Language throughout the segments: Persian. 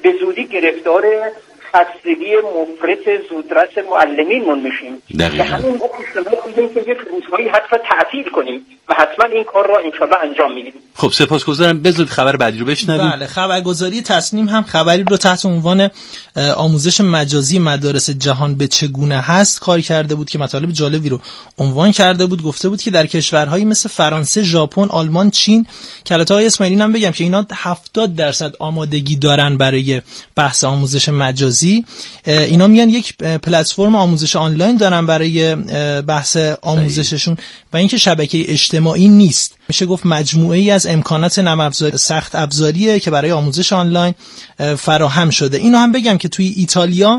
به زودی گرفتار خستگی مفرط زودرس معلمینمون میشیم. به همین اصطلاح میگیم که یک روزهایی حتما تعطیل کنیم و حتما این کار را انشالله انجام میدیم. خب سپاسگزارم. بذارید خبر بعدی رو بشنویم. بله، خبرگزاری تصنیم هم خبری رو تحت عنوان آموزش مجازی مدارس جهان به چگونه هست کار کرده بود که مطالب جالبی رو عنوان کرده بود. گفته بود که در کشورهایی مثل فرانسه، ژاپن، آلمان، چین که البته آقای اسماعیلی هم بگم که اینا 70% آمادگی دارن برای بحث آموزش مجازی. اینا میان یک پلتفرم آموزش آنلاین دارن برای بحث آموزششون و اینکه شبکه اجتماعی نیست. میشه گفت مجموعه ای از امکانات نرم افزاری سخت افزاریه که برای آموزش آنلاین فراهم شده. اینو هم بگم که توی ایتالیا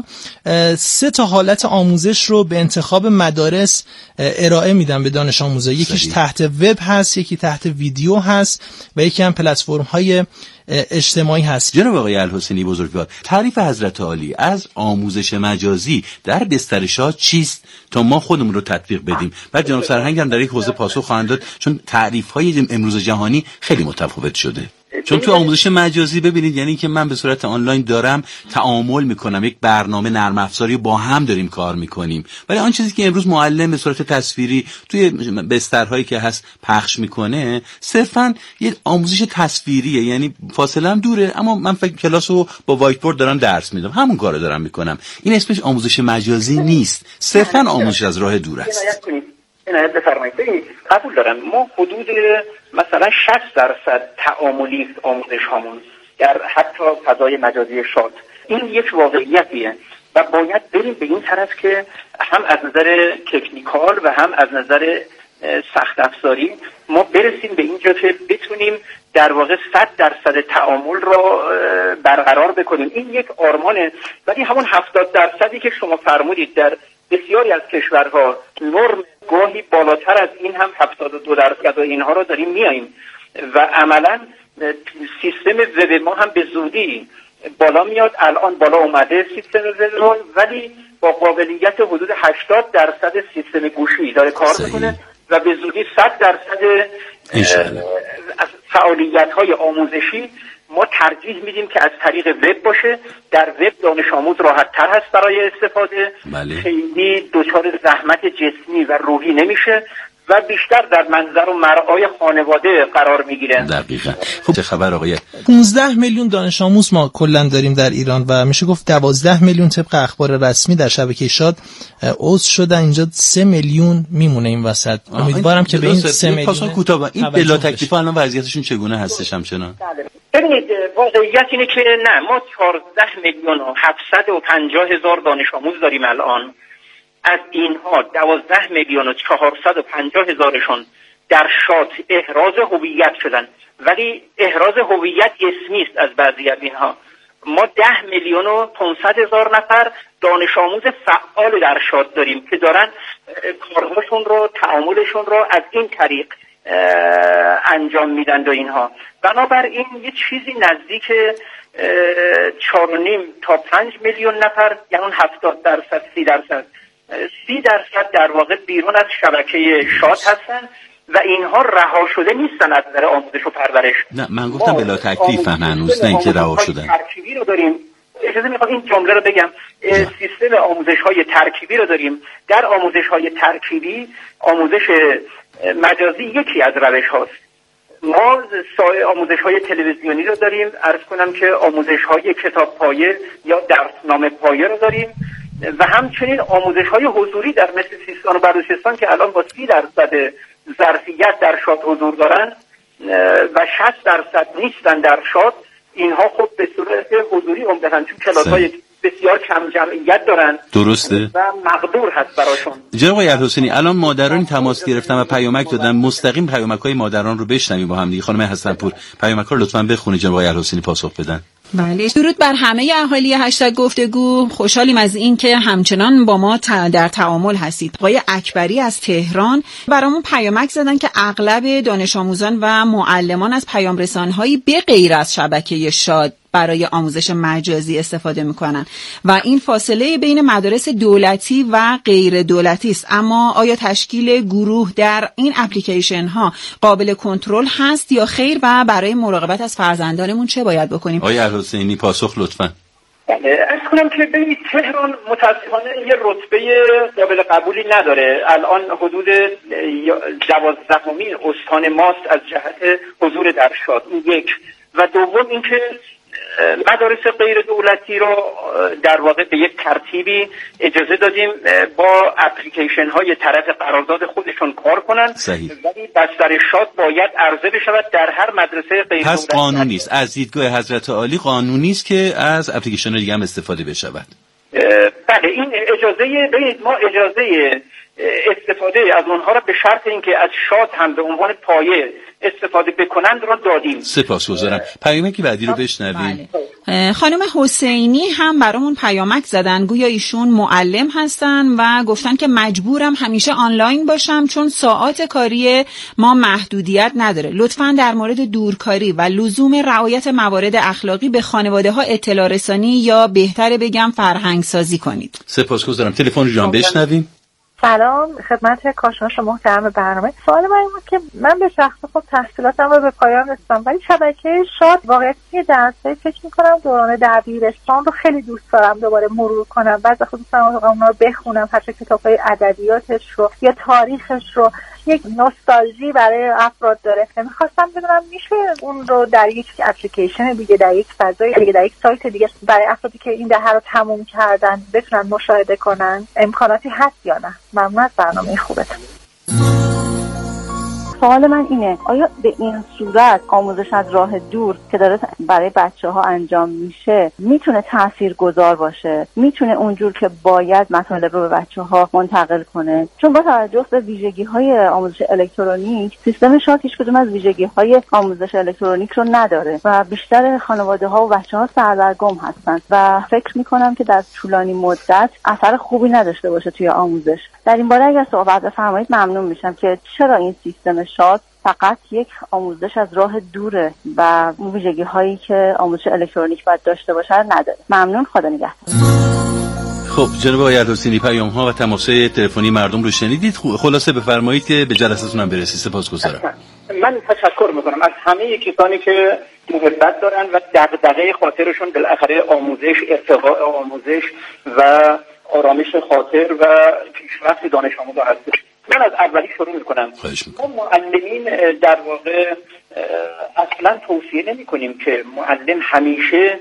3 حالت آموزش رو به انتخاب مدارس ارائه میدن به دانش آموزا. یکیش تحت وب هست، یکی تحت ویدیو هست و یکی هم پلتفرم های اجتماعی هست. جناب آقای الحسینی بزرگوار، تعریف حضرت عالی از آموزش مجازی در بستر شاه چیست تا ما خودمون رو تطبیق بدیم؟ بعد جناب سرهنگ هم در یک حوزه پاسخ خواهند داد، چون تعریف‌های امروز جهانی خیلی متفاوت شده. چون تو آموزش مجازی ببینید یعنی که من به صورت آنلاین دارم تعامل میکنم، یک برنامه نرم افزاری با هم داریم کار میکنیم، ولی آن چیزی که امروز معلم به صورت تصویری توی بسترهایی که هست پخش میکنه صرفاً یک آموزش تصویریه، یعنی فاصله هم دوره اما من فکر کلاسو با وایت بورد دارم درس میدم، همون کارو دارم میکنم. این اسمش آموزش مجازی نیست، صرفاً آموزش از راه دور است. عنایت بفرمایید. قبول دارم ما حدود مثلا 60% تعاملی آموزش هامون در حتی فضای مجازی شاد، این یک واقعیتیه و باید بریم به این طرف که هم از نظر تکنیکال و هم از نظر سخت افزاری ما برسیم به اینجا که بتونیم در واقع 100% تعامل را برقرار بکنیم. این یک آرمانه، ولی همون 70% که شما فرمودید در بسیاری از کشورها نرم گاهی بالاتر از این هم 72% و اینها رو داریم میاییم و عملا سیستم وب ما هم به زودی بالا میاد. الان بالا اومده سیستم وب، ولی با قابلیت حدود 80% سیستم گوشی داره کار میکنه و به زودی 100% از فعالیت‌های آموزشی ما ترجیح میدیم که از طریق وب باشه. در وب دانش آموز راحت تر هست برای استفاده. بله. خیلی دچار زحمت جسمی و روحی نمیشه و بیشتر در منظر و مرعای خانواده قرار میگیره. دقیقاً. خب چه خبر آقای؟ 15 میلیون دانش آموز ما کلا داریم در ایران و میشه گفت 12 میلیون طبق اخبار رسمی در شبکه شاد عضو شدن. اینجا 3 میلیون میمونه این وسط. امیدوارم که به این 3 میلیون پاسخ کوتاه این بلا تکلیف الان وضعیتشون چگونه هستش همچنان؟ ببینید واقعیت اینه که نه، ما 14 میلیون و 750 هزار دانش آموز داریم الان. از اینها 12 میلیون و 450 هزارشون در شات احراز هویت شدن، ولی احراز هویت اسمی است از بعضی از اینها. ما 10 میلیون و 500 هزار نفر دانش آموز فعال در شات داریم که دارن کارهاشون رو، تعاملشون رو از این طریق انجام میدن و اینها. بنابراین یه چیزی نزدیک 4.5 تا 5 میلیون نفر، یعنی 70%، 30% در واقع بیرون از شبکه شاد هستن و اینها رها شده نیستن از نظر آموزش و پرورش. نه من گفتم بلا تکلیف هنوز، نه اینکه رها شدن. ترکیبی رو داریم. اجازه میخوام این جمله رو بگم. سیستم آموزش‌های ترکیبی رو داریم. در آموزش‌های ترکیبی آموزش مجازی یکی از روش هاست. ما آموزش‌های تلویزیونی رو داریم، عرض کنم که آموزش‌های کتاب پایه یا درسنامه پایه رو داریم و همچنین آموزش‌های حضوری در مثل سیستان و بلوچستان که الان با 30% ظرفیت در شاد حضور دارن و 60% نیستن در شاد. اینها خب به صورت حضوری عمدتاً چون کلاس‌های بسیار کم جمعیت دارن، درسته، و مقدور هست براشون. جناب آقای الحسینی الان مادرانی تماس گرفتن و پیامک دادن، مستقیم پیامک‌های مادران رو بشنویم با هم دیگه. خانم حسن‌پور پیامک‌ها رو لطفاً بخونید جناب آقای الحسینی پاسخ بدن. بله، درود بر همه اهالی هشتگ گفتگو. خوشحالیم از این که همچنان با ما در تعامل هستید. آقای اکبری از تهران برامون پیامک زدن که اغلب دانش آموزان و معلمان از پیام رسان‌هایی به غیر از شبکه شاد برای آموزش مجازی استفاده میکنن و این فاصله بین مدارس دولتی و غیر دولتی است. اما آیا تشکیل گروه در این اپلیکیشن ها قابل کنترل هست یا خیر و برای مراقبت از فرزندانمون چه باید بکنیم؟ آقای الحسینی پاسخ لطفاً. ارز کنم که ببینید تهران متاسفانه یه رتبه قابل قبولی نداره. الان حدود 12مین استان ماست از جهت حضور در شاد. این یک. و دوم اینکه مدارس غیر دولتی رو در واقع به یک ترتیبی اجازه دادیم با اپلیکیشن های طرف قرارداد خودشون کار کنن. صحیح. ولی بستر شاد باید عرضه بشود در هر مدرسه غیر دولتی. پس قانونی است، از دیدگاه حضرت عالی قانونی است که از اپلیکیشن دیگه هم استفاده بشود. بله، این اجازه، ببینید ما اجازه استفاده از اونها را به شرط اینکه از شاد هم به عنوان پایه استفاده بکنند را دادیم. سپاسگزارم. پیامکی بعدی رو بشنویم. خانم حسینی هم برامون پیامک زدن، گویا ایشون معلم هستن و گفتن که مجبورم همیشه آنلاین باشم چون ساعات کاری ما محدودیت نداره. لطفاً در مورد دورکاری و لزوم رعایت موارد اخلاقی به خانواده ها اطلاع رسانی یا بهتره بگم فرهنگ سازی کنید. سپاسگزارم. تلفن رو بشنویم. سلام خدمت کارشناس محترم برنامه. سوال من این بود که من به شخص خود تحصیلاتم رو به پایان رسوندم ولی شبکه شاد واقعیتی درسایی فکر می‌کنم دوران دبیرستان رو خیلی دوست دارم دوباره مرور کنم. بعضی وقتا دوست دارم اونها رو بخونم، حتی کتاب‌های ادبیاتش رو یا تاریخش رو. یک نوستالژی برای افراد داره. می‌خواستم بدونم میشه اون رو در یک اپلیکیشن دیگه، در یک فضای دیگه، در یک سایت دیگه برای افرادی که این دهه رو تموم کردن بتونن مشاهده کنن، امکاناتی هست یا نه؟ ممنون از برنامه خوبتون. سوال من اینه، آیا به این صورت آموزش از راه دور که داره برای بچه‌ها انجام میشه میتونه تاثیرگذار باشه؟ میتونه اونجور که باید مطالب رو به بچه‌ها منتقل کنه؟ چون با توجه به ویژگی‌های آموزش الکترونیک، سیستم شاد هیچ کدوم از ویژگی‌های آموزش الکترونیک رو نداره و بیشتر خانواده‌ها و بچه‌ها سردرگم هستن و فکر می‌کنم که در طولانی مدت اثر خوبی نداشته باشه توی آموزش. در این باره اگر صحبت بفرمایید ممنون میشم که چرا این سیستم شاد فقط یک آموزش از راه دوره و ویژگی هایی که آموزش الکترونیک باید داشته باشه نداره. ممنون، خدا نگهدار. خب جناب آقای الحسینی پیام ها و تماس‌های تلفنی مردم رو شنیدید. خلاصه بفرمایید که به جلسه‌تون هم برسید. سپاسگزارم. من تشکر میکنم از همه کسانی که محبت دارن و دغدغه خاطرشون بالاخره آموزش، ارتقاء آموزش و آرامش خاطر و پیشرفت دانش آموزا هستش. من از اولی شروع میکنم. ما معلمین در واقع اصلا توصیه نمی کنیم که معلم همیشه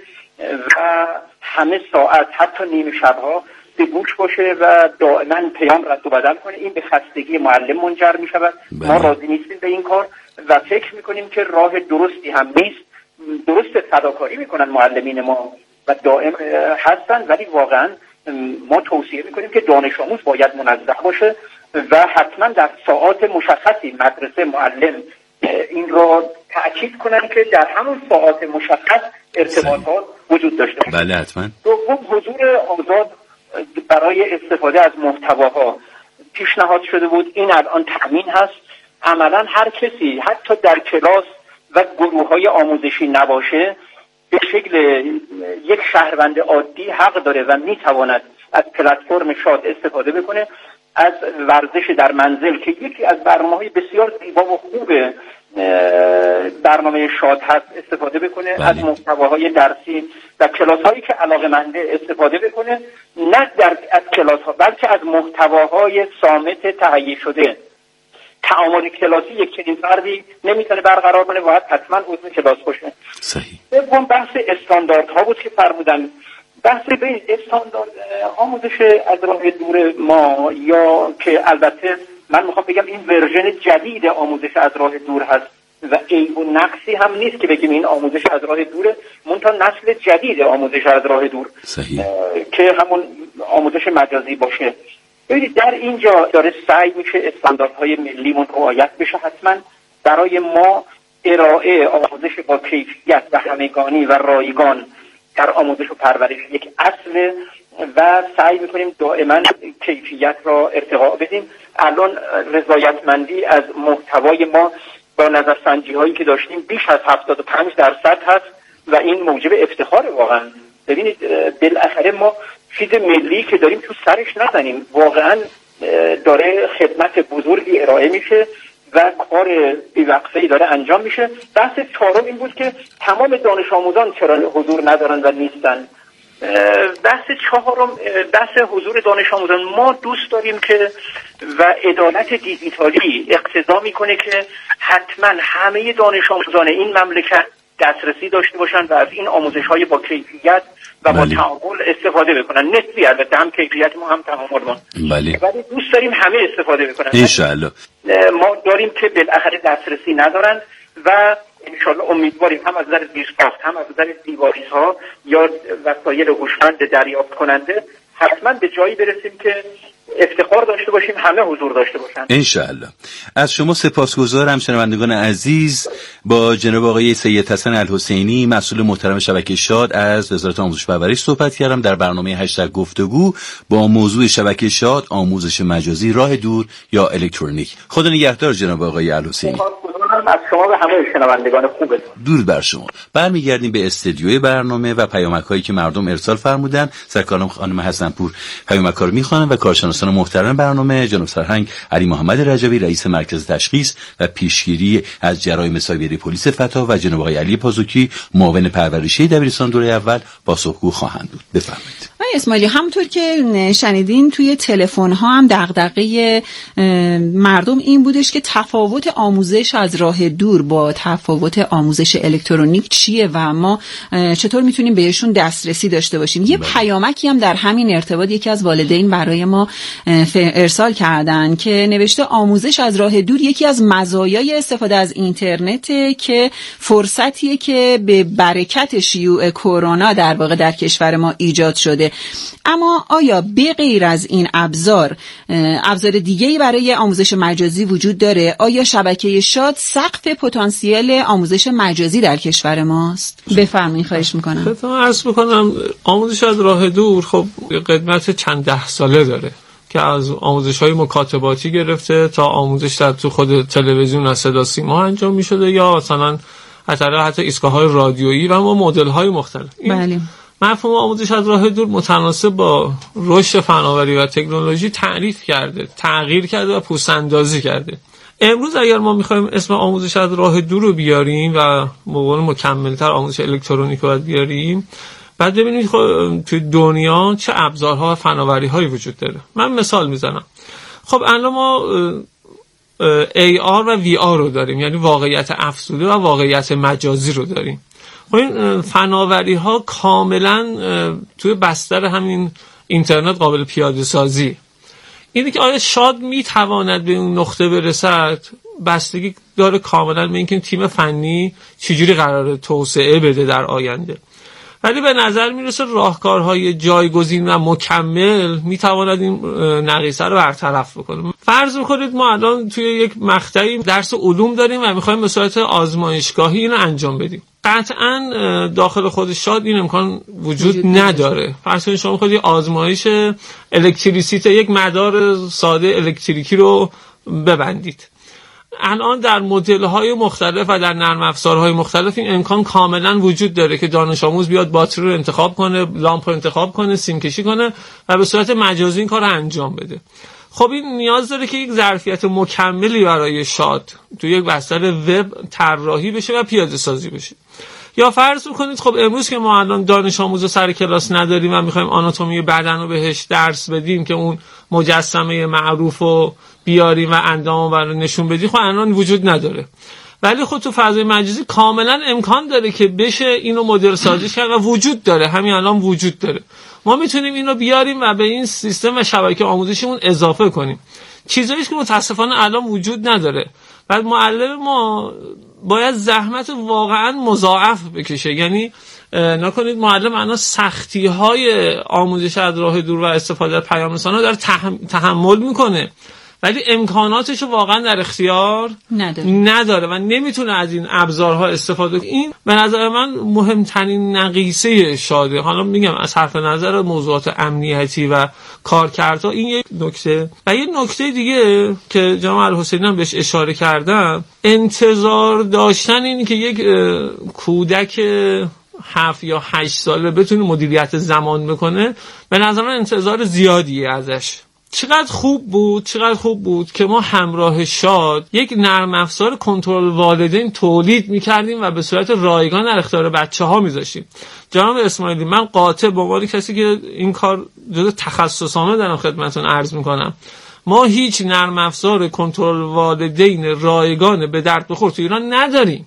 و همه ساعت حتی نیمه شبها به گوش باشه و دائما پیام رد و بدل کنه. این به خستگی معلم منجر می شود. ما راضی نیستیم به این کار و فکر میکنیم که راه درستی هم نیست. درست فداکاری میکنن معلمین ما و دائم هستن، ولی واقعا ما توصیه میکنیم که دانش آموز باید منظم باشه و حتما در ساعات مشخصی مدرسه معلم این را تأکید کنن که در همون ساعات مشخص ارتباطات وجود داشته باشه. بله حتما. دوم، حضور آزاد برای استفاده از محتواها پیشنهاد شده بود. این الان تأمین هست. عملا هر کسی حتی در کلاس و گروه‌های آموزشی نباشه به شکل یک شهروند عادی حق داره و میتواند از پلتفرم شاد استفاده بکنه، از ورزش در منزل که یکی از برنامه‌های بسیار زیبا و خوب برنامه شاد هست استفاده بکنه. از محتواهای درسی در کلاس‌هایی که علاقه‌منده استفاده بکنه، نه از کلاس‌ها بلکه از محتواهای صامت تهیه شده. تعامل کلاسی یک چنین فردی نمیتونه برقرار کنه، باید حتما عضو کلاس باشه. صحیح. دوم بحث استانداردها بود که فرمودن. بحث به استاندارد آموزش از راه دور ما، یا که البته من میخوام بگم این ورژن جدید آموزش از راه دور هست و عیب و نقصی هم نیست که بگیم این آموزش از راه دوره، منتها نسل جدید آموزش از راه دور که همون آموزش مجازی باشه. ببینید در اینجا داره سعی میشه استانداردهای ملیمون رعایت بشه. حتما برای ما ارائه آموزش با کیفیت و همگانی و رایگان در آموزش و پرورش یک اصل و سعی میکنیم دائما کیفیت را ارتقا بدیم. الان رضایتمندی از محتوای ما با نظرسنجی هایی که داشتیم بیش از 75% هست و این موجب افتخار واقعا. ببینید بالاخره ما چیز ملی که داریم تو سرش نزنیم، واقعا داره خدمت بزرگی ارائه میشه و کار بی‌وقفه‌ای داره انجام میشه. بحث چهارم این بود که تمام دانش آموزان چرا حضور ندارن و نیستن. بحث چهارم بحث حضور دانش آموزان. ما دوست داریم که و عدالت دیجیتالی اقتضا میکنه که حتما همه دانش آموزان این مملکت دسترسی داشته باشن و از این آموزش‌های با کیفیت و با تعامل استفاده بکنن. نسبی البته، هم کیفیت ما هم تعامل ما. ولی دوست داریم همه استفاده بکنن. انشالله. ما داریم که بالاخره دسترسی ندارن و انشالله امیدواریم هم از نظر زیرساخت هم از نظر دیواریزها یا وسایل هوشمند دریافت کننده حتما به جایی برسیم که افتخار داشته باشیم، همه حضور داشته باشن انشالله. از شما سپاسگزارم شنوندگان عزیز. با جناب آقای سید حسن الحسینی مسئول محترم شبکه شاد از وزارت آموزش و پرورش صحبت کردم در برنامه هشتگ گفتگو با موضوع شبکه شاد، آموزش مجازی، راه دور یا الکترونیک. خدا نگهدار جناب آقای الحسینی. از شما و همه شنوندگان خوبه. درود بر شما. برمیگردیم به استدیوی برنامه و پیامک‌هایی که مردم ارسال فرمودن. سرکارم خانم حسنپور پیامک‌ها رو می‌خوانن و کارشناسان محترم برنامه جناب سرهنگ علی محمد رجبی رئیس مرکز تشخیص و پیشگیری از جرایم سایبری پلیس فتا و جناب آقای علی پازوکی معاون پرورشی دبیرستان دوره اول پاسخگو خواهند بود. بفرمایید. اسماعیلی، همونطور که شنیدین توی تلفن ها هم دغدغه مردم این بودش که تفاوت آموزش از راه دور با تفاوت آموزش الکترونیک چیه و ما چطور میتونیم بهشون دسترسی داشته باشیم. یه پیامکی هم در همین ارتباط یکی از والدین برای ما ارسال کردن که نوشته آموزش از راه دور یکی از مزایای استفاده از اینترنته که فرصتیه که به برکت شیوع کرونا در واقع در کشور ما ایجاد شده. اما آیا به غیر از این ابزار دیگه‌ای برای آموزش مجازی وجود داره؟ آیا شبکه شاد سقف پتانسیل آموزش مجازی در کشور ماست؟ بفرمایید، خواهش میکنم. خدمتتون عرض میکنم آموزش از راه دور خب قدمت چند ده ساله داره که از آموزش‌های مکاتباتی گرفته تا آموزش در تو خود تلویزیون از صدا سیما انجام می‌شده یا مثلا حتی ایستگاه‌های رادیویی و ما مدل‌های مختلف. بله. مفهوم آموزش از راه دور متناسب با رشد فناوری و تکنولوژی تعریف کرده، تغییر کرده و پوست‌اندازی کرده. امروز اگر ما می‌خوایم اسم آموزش از راه دور رو بیاریم و مقابل مکمل‌تر آموزش الکترونیک رو بیاریم، بعد ببینید توی دنیا چه ابزارها و فناوری‌هایی وجود داره. من مثال میزنم. خب الان ما AR و VR رو داریم، یعنی واقعیت افزوده و واقعیت مجازی رو داریم. خب این فناوری‌ها کاملا توی بستر همین اینترنت قابل پیاده سازی. اینه که آیا شاد میتواند به اون نقطه برسد بستگی داره کاملا به اینکه تیم فنی چجوری قراره توسعه بده در آینده. ولی به نظر میرسه راهکارهای جایگزین و مکمل میتواند این نقیصه رو برطرف بکنه. فرض میکنید ما الان توی یک مقطعی درس علوم داریم و میخوایم به صورت آزمایشگاهی اینو انجام بدیم. قطعا داخل خود شاد این امکان وجود نداره. فرض کنید شما میخواید آزمایش الکتریسیته، یک مدار ساده الکتریکی رو ببندید. الان در مدل‌های مختلف و در نرم افزارهای مختلف این امکان کاملا وجود داره که دانش آموز بیاد باتری رو انتخاب کنه، لامپ رو انتخاب کنه، سیم کشی کنه و به صورت مجازی این کار رو انجام بده. خب این نیاز داره که یک ظرفیت مکملی برای شاد تو یک بستر وب طراحی بشه و پیاده سازی بشه. یا فرض می‌کنید خب امروز که ما الان دانش آموز سر کلاس نداریم و می‌خوایم آناتومی بدن رو بهش درس بدیم که اون مجسمه معروف رو بیاریم و اندامو رو نشون بدیم، خب الان وجود نداره. ولی خب تو فضای مجازی کاملا امکان داره که بشه اینو مدل سازی کرد و وجود داره، همین الان وجود داره. ما میتونیم اینو بیاریم و به این سیستم و شبکه آموزشیمون اضافه کنیم. چیزایی که متاسفانه الان وجود نداره. بعد معلم ما باید زحمت واقعا مضاعف بکشه. یعنی نکنید معلم الان سختی‌های آموزش از راه دور و استفاده از پیام رسانه‌ها داره تحمل میکنه، ولی امکاناتش رو واقعا در اختیار نداره و نمیتونه از این ابزارها استفاده کنه. این به نظر من مهمترین نقیصه شاده. حالا میگم از حرف نظر موضوعات امنیتی و کارکردها این یک نکته. و یک نکته دیگه که جناب الحسینی هم بهش اشاره کردم، انتظار داشتن این که یک کودک 7 یا 8 ساله بتونه مدیریت زمان بکنه، به نظر من انتظار زیادیه ازش. چقدر خوب بود که ما همراه شاد یک نرم افزار کنترل والدین تولید می‌کردیم و به صورت رایگان در اختیار بچه‌ها می‌ذاشتیم. جناب اسماعیلی، من قاطع به عنوان کسی که این کار جزء تخصصامه دارم خدمتتون عرض می‌کنم، ما هیچ نرم افزار کنترل والدین رایگان به درد بخور تو ایران نداریم.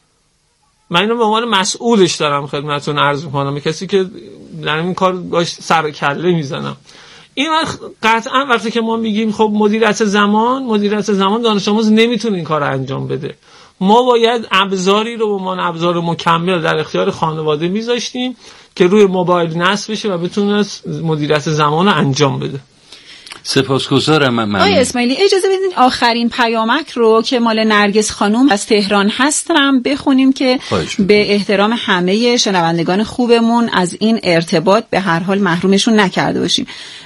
من اینو به عنوان مسئولش دارم خدمتتون عرض می‌کنم، کسی که در این کار باش سر و کله میزنم. این قطعا وقتی که ما میگیم خب مدیریت زمان دانش آموز نمیتونه این کار رو انجام بده، ما باید ابزاری رو به عنوان ابزار مکمل در اختیار خانواده میذاشتیم که روی موبایل نصب بشه و بتونه مدیریت زمان رو انجام بده. سپاسگزارم. آقای اسماعیلی اجازه بدین آخرین پیامک رو که مال نرگس خانم از تهران هستم بخونیم که به احترام همه شنوندگان خوبمون از این ارتباط به هر حال محرومشون نکرده باشیم.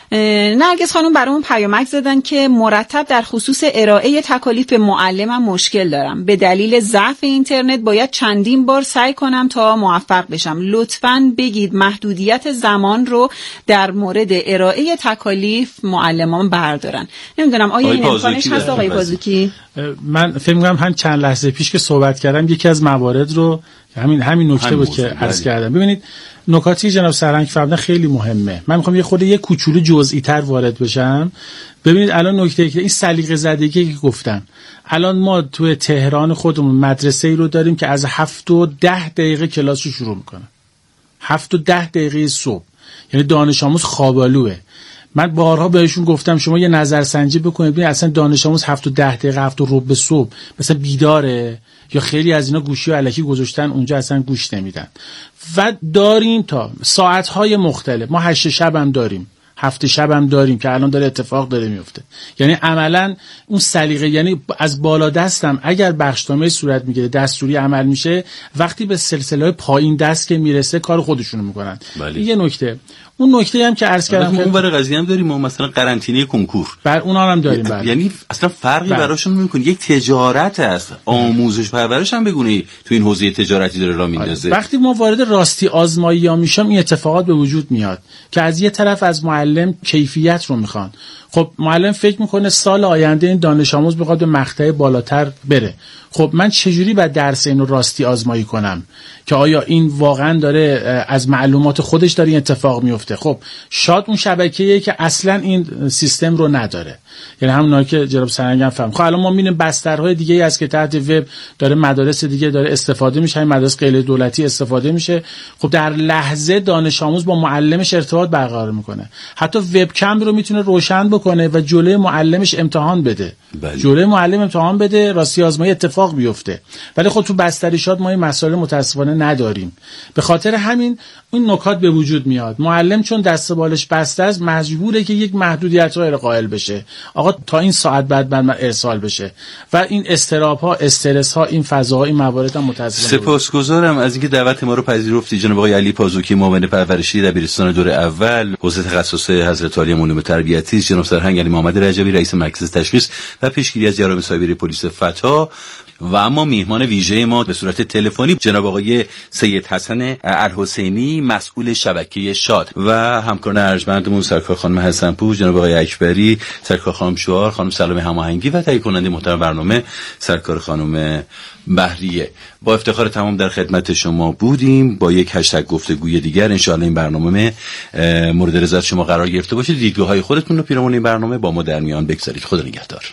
نرگس خانم برامون پیامک زدن که مرتب در خصوص ارائه تکالیف معلمم مشکل دارم. به دلیل ضعف اینترنت باید چندین بار سعی کنم تا موفق بشم. لطفاً بگید محدودیت زمان رو در مورد ارائه تکالیف معلمان بردارن. نمیدونم آیا این امکانش هست آقای بازوکی؟ من فکر می‌کنم هم چند لحظه پیش که صحبت کردم یکی از موارد رو همین نکته بود که عرض کردم. ببینید نکاتی جناب سرهنگ فرمودن خیلی مهمه. من میخوام یه کوچولو جزئی تر وارد بشم. ببینید الان نکته که این سلیقه زدگی که گفتم، الان ما توی تهران خودمون مدرسه‌ای رو داریم که از 7 و 10 دقیقه کلاس رو شروع میکنه. 7 و 10 دقیقه صبح، یعنی دانش آموز خوابالوه. من بارها بهشون گفتم شما یه نظرسنجی بکنید ببینید اصلا دانش آموز 7 و 10 دقیقه 7 و ربع صبح مثلا بیداره یا خیلی از اینا گوشی و الکی گذاشتن اونجا اصلا گوش نمیدن. و داریم تا ساعت‌های مختلف، ما 8 شب هم داریم، 7 شب هم داریم که الان داره اتفاق داره میفته. یعنی عملاً اون سلیقه، یعنی از بالا دستم اگر بخشنامه صورت میگیره دستوری عمل میشه، وقتی به سلسله پایین دست که میرسه کار خودشونو میکنن. یه نکته، اون نکته هم که عرض کردم اون برای قضیه هم داریم، ما مثلا قرنطینه کنکور بر اونا هم داریم. یعنی اصلا فرقی براشون نمیکنه، یک تجارت است. آموزش پرورش هم بگونه تو این حوزه تجارتی داره راه میندازه. وقتی ما وارد راستی آزمایی ها میشم این اتفاقات به وجود میاد که از یه طرف از معلم کیفیت رو میخوان. خب معلم فکر میکنه سال آینده این دانش آموز بخواد به مقطع بالاتر بره. خب من چجوری باید درس اینو راستی آزمایی کنم که آیا این واقعا داره از معلومات خودش داره این اتفاق میفته؟ خب شاید اون شبکه‌ایه که اصلا این سیستم رو نداره. یعنی همونایی که جناب سرهنگ هم فهم. خب الان ما می‌بینیم بسترهای دیگه‌ای از که تحت وب داره مدارس دیگه داره استفاده میشه، همین مدارس غیر دولتی استفاده میشه. خب در لحظه دانش آموز با معلمش ارتباط برقرار میکنه. حتی وب کم رو میتونه روشن بکنه و جلوی معلمش امتحان بده. جلوی معلم امتحان بده، راستی آزمایی اتفاق بیفته. ولی خب تو بستریشات ما این مسائل متاسفانه نداریم. به خاطر همین این نکات به وجود میاد. معلم چون دست بالش بسته است مجبوره که یک محدودیت رو قائل بشه. آقا تا این ساعت بعد من ارسال بشه و این اضطراب ها، استرس ها، این فضاها، این موارد هم متاسفانه. سپاسگزارم از اینکه دعوت ما رو پذیرفتید جناب آقای علی پازوکی، معاون پرورشی دبیرستان دور اول حوزه تخصص حضرت عالی علوم تربیتی، جناب سرهنگ علی محمد رجبی رئیس مرکز تشخیص و پیشگیری از جرایم سایبری پلیس فتا، و اما میهمان ویژه ما به صورت تلفنی جناب آقای سید حسن الحسینی مسئول شبکه شاد و همکاران ارجمندمون سرکار خانم حسنپور، جناب آقای اکبری، سرکار خانم شوار، خانم سلام هماهنگی و تهیه کننده محترم برنامه سرکار خانم بهریه. با افتخار تمام در خدمت شما بودیم. با یک هشتگ گفتگوی دیگر انشاءالله این برنامه مورد رضایت شما قرار گرفته باشه. دیدگاه‌های خودتون رو پیرامون این برنامه با ما در میان بگذارید. خدا نگهدار.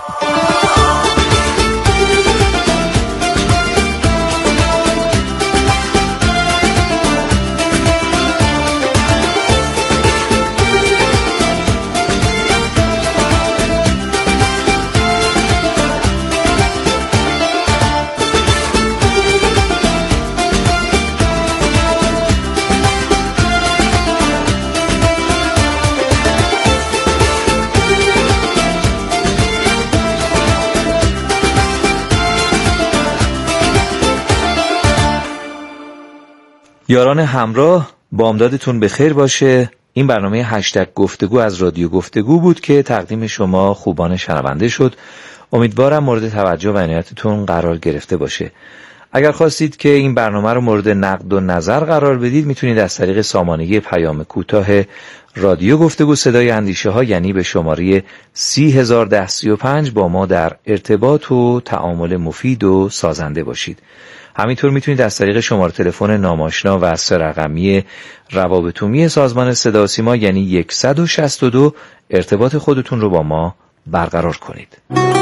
یاران همراه، بامدادتون بخیر باشه. این برنامه هشتگ گفتگو از رادیو گفتگو بود که تقدیم شما خوبان شنونده شد. امیدوارم مورد توجه و عنایتتون قرار گرفته باشه. اگر خواستید که این برنامه رو مورد نقد و نظر قرار بدید میتونید از طریق سامانه پیام کوتاه رادیو گفتگو صدای اندیشه ها یعنی به شماره 301035 با ما در ارتباط و تعامل مفید و سازنده باشید. همینطور میتونید از طریق شماره تلفن ناماشنا و 3 رقمی روابط عمومی سازمان صدا و سیما یعنی 162 ارتباط خودتون رو با ما برقرار کنید.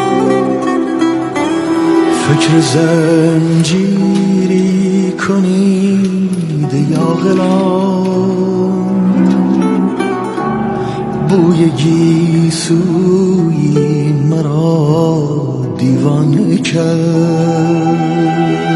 فکر زنجیری کنید یا غلام، بوی گیسوی مرا دیوانه کرد.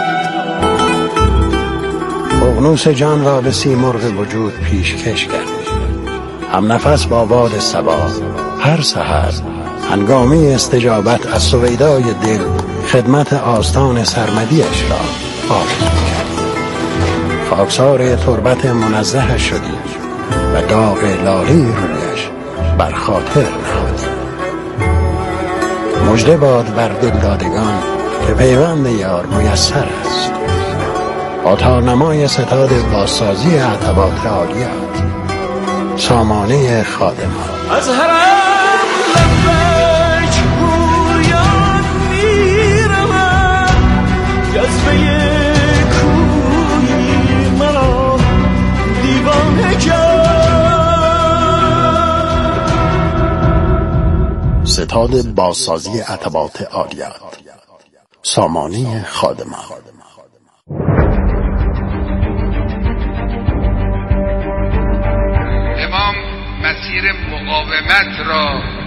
اغنوس جان را به سیمرغ وجود پیشکش کرد، هم نفس با باد صبا هر سحر هنگامی استجابت از سویدای دل خدمت آستان سرمدیش را آرزو کرد. خاکسار تربت منزه شدی و داغ لاله رویش بر خاطر نهادی. مژده باد بر دلدادگان که پیوند یار میسر است. آتارنمای ستاد بازسازی عتبات عالیات، سامانه خادمان. از حرم لبک پوریان میرم، جذبه کوی مرا دیوانه کرد. ستاد بازسازی عتبات عالیات، سامانه خادمان. مسیر مقاومت را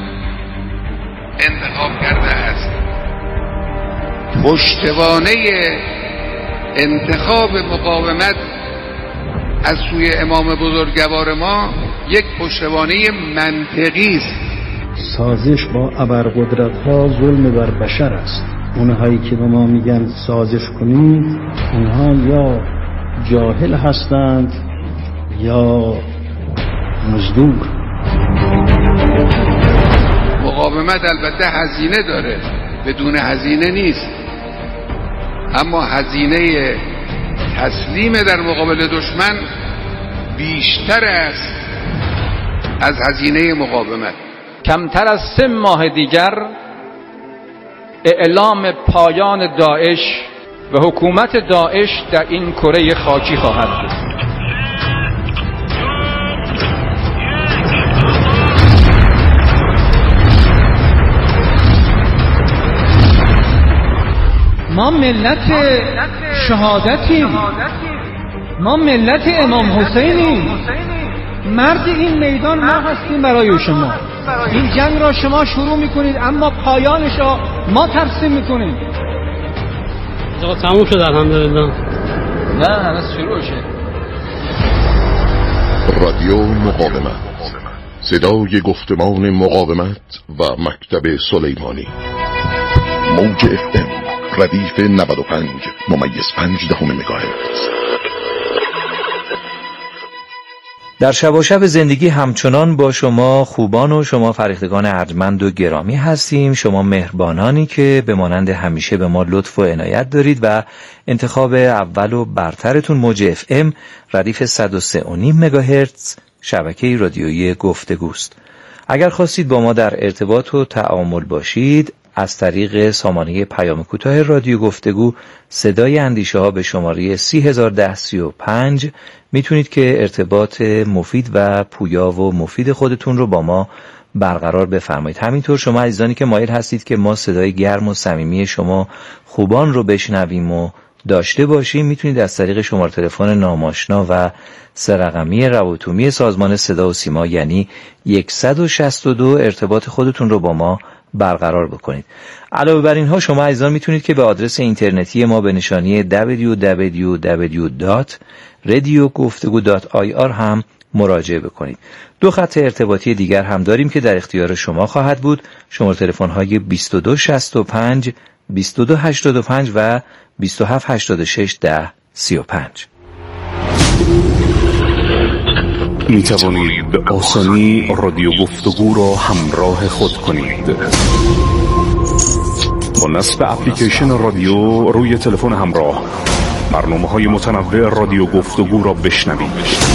انتخاب کرده است. پشتوانه انتخاب مقاومت از سوی امام بزرگوار ما یک پشتوانه منطقی است. سازش با ابرقدرت‌ها ظلم بر بشر است. اونهایی که به ما میگن سازش کنید، اونها یا جاهل هستند یا مزدور. مقاومت البته هزینه داره، بدون هزینه نیست، اما هزینه تسلیم در مقابل دشمن بیشتر است از هزینه مقاومت. کمتر از 3 ماه دیگر اعلام پایان داعش و حکومت داعش در این کره خاکی خواهد بود. ما ملت شهادتیم، ما ملت امام حسینیم، مرد این میدان ما هستیم برای شما. این جنگ را شما شروع میکنید اما پایانش را ما ترسیم میکنیم. آقا تموم شد الحمدلله. نه هنوز شروع شد. رادیو مقاومت، صدای گفتمان مقاومت و مکتب سلیمانی. موج FM ردیف 95.5 مگاهرتز. در شب و شب زندگی همچنان با شما خوبان و شما فرهیختگان ارجمند و گرامی هستیم. شما مهربانانی که به مانند همیشه به ما لطف و عنایت دارید و انتخاب اول و برترتون موج FM ردیف 103.5 مگاهرتز شبکه رادیویی گفتگوست. اگر خواستید با ما در ارتباط و تعامل باشید از طریق سامانه پیام کوتاه رادیو گفتگو صدای اندیشه ها به شماره 301035 میتونید که ارتباط مفید و پویا و مفید خودتون رو با ما برقرار بفرمایید. همینطور شما عزیزانی که مایل هستید که ما صدای گرم و صمیمی شما خوبان رو بشنویم و داشته باشیم میتونید از طریق شماره تلفن ناماشنا و 3 رقمی روابط عمومی سازمان صدا و سیما یعنی 162 ارتباط خودتون رو با ما برقرار بکنید. علاوه بر اینها شما عزیزان میتونید که به آدرس اینترنتی ما به نشانی www.radiogoftegu.ir هم مراجعه بکنید. 2 خط ارتباطی دیگر هم داریم که در اختیار شما خواهد بود. شماره تلفن های 2265 2285 و 2786 1035. می توانید به آسانی رادیو گفتگو را همراه خود کنید. با نصب اپلیکیشن رادیو روی تلفن همراه برنامه‌های متنوع رادیو گفتگو را بشنوید.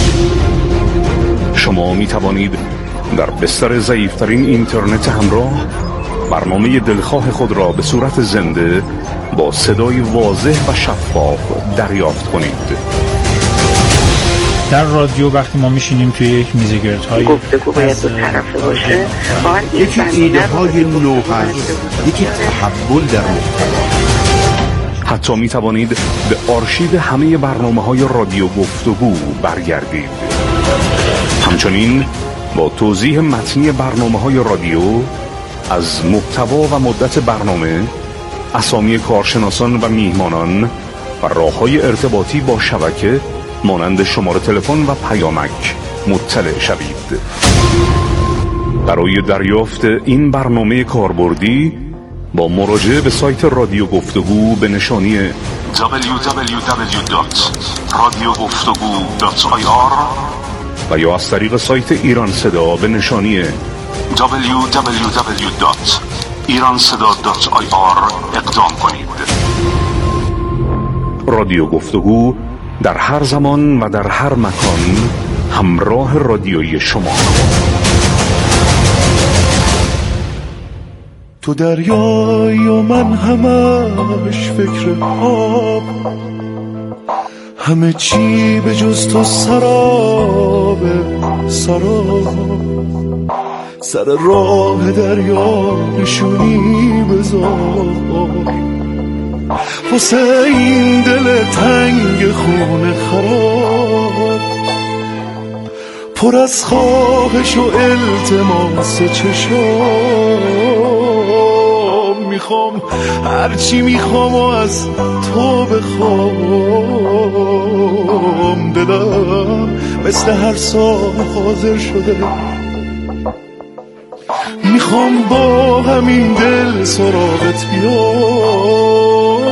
شما می توانید در بستر ضعیف‌ترین اینترنت همراه برنامه دلخواه خود را به صورت زنده با صدای واضح و شفاف دریافت کنید. در رادیو وقتی ما میشینیم توی یک میز گردهای گفتگو باید دو طرفه باشه. یکی ایده های نو هست، یکی تحول در محتوا. حتی می توانید به آرشیو همه برنامه‌های رادیو گفتگو برگردید. همچنین با توضیح متنی برنامه‌های رادیو از محتوا و مدت برنامه، اسامی کارشناسان و میهمانان و راه‌های ارتباطی با شبکه مانند شماره تلفن و پیامک مطلع شوید. برای دریافت این برنامه کاربردی با مراجعه به سایت رادیو گفتگو به نشانی www.radiogoftagoo.ir و یا از طریق سایت ایران صدا به نشانی www.iranseda.ir اقدام کنید. رادیو گفتگو در هر زمان و در هر مکان همراه رادیویی شما. تو دریایی و من همش فکر آب، همه چی به جز تو سراب سر راه دریا نشونی بذار واسه این دل تنگ خونه خراب، پر از خواهش و التماس چشام، میخوام هرچی میخوام و از تو بخوام، دلم مثل هر سال حاضر شده، میخوام با همین دل سراغت بیام،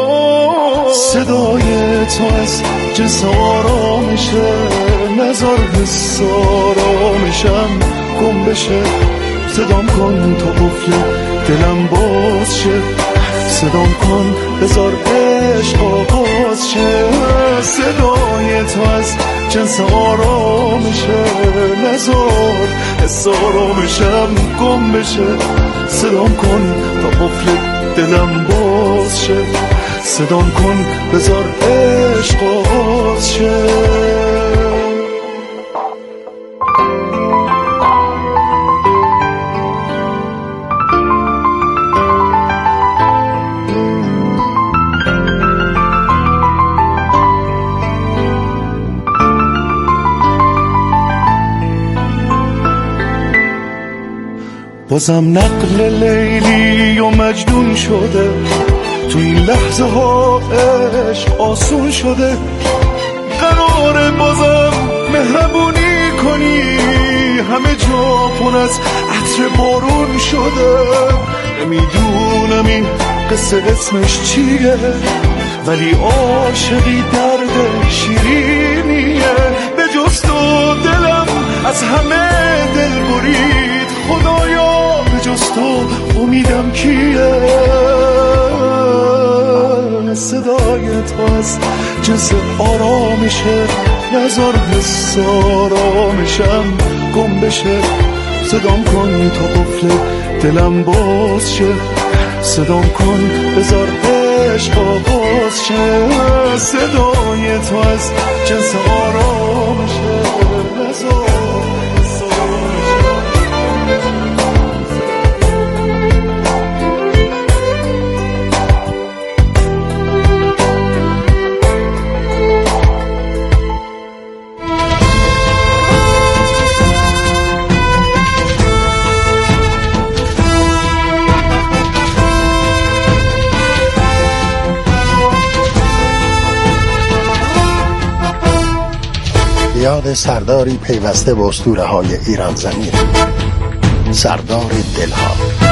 صدای تو از جنس آرامشه، نذار حس آرامشم گم بشه، صدام کن تا قفل دلم باز شه، صدام کن بذار عشق آغاز شه، صدای تو از جنس آرامشه، نذار حس آرامشم گم بشه، صدام کن تا قفل دلم باز شه، صدام کن بذار عشق آغاز شه. بازم نقل لیلی و مجنون شده، تو این لحظه ها عشق آسون شده، قراره بازم مهربونی کنی، همه جا پر از عطر بارون شده، نمیدونم این قصه اسمش چیه، ولی عاشقی درد شیرینیه، به جز تو دلم از همه دل برید، خدایا به جز تو امیدم کیه، صدای تو از جنس آرامشه، نذار حس آرامشم گم بشه، صدام کن تا قفل دلم باز شه، صدام کن بذار عشق آغاز شه، صدای تو از جنس آرامشه، نذار حس آرامشم. یاد سرداری پیوسته به اسطوره‌های ایران زمین، سردار دلها.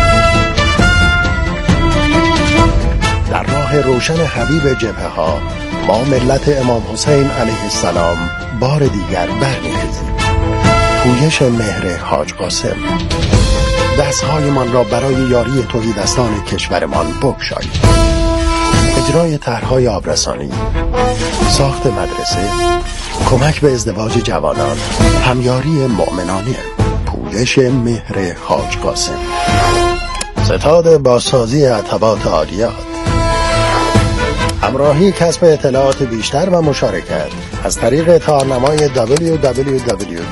در راه روشن حبیب جبهه ها ما ملت امام حسین علیه السلام بار دیگر برمی‌خیزیم. پویش مهر حاج قاسم. دستهایمان را برای یاری تهیدستان کشورمان بگشایید. اجرای طرح‌های آبرسانی، ساخت مدرسه، کمک به ازدواج جوانان، همیاری مؤمنانه، پویش مهر حاج قاسم، ستاد بازسازی عتبات عالیات، همراهی کسب اطلاعات بیشتر و مشارکت از طریق تارنمای www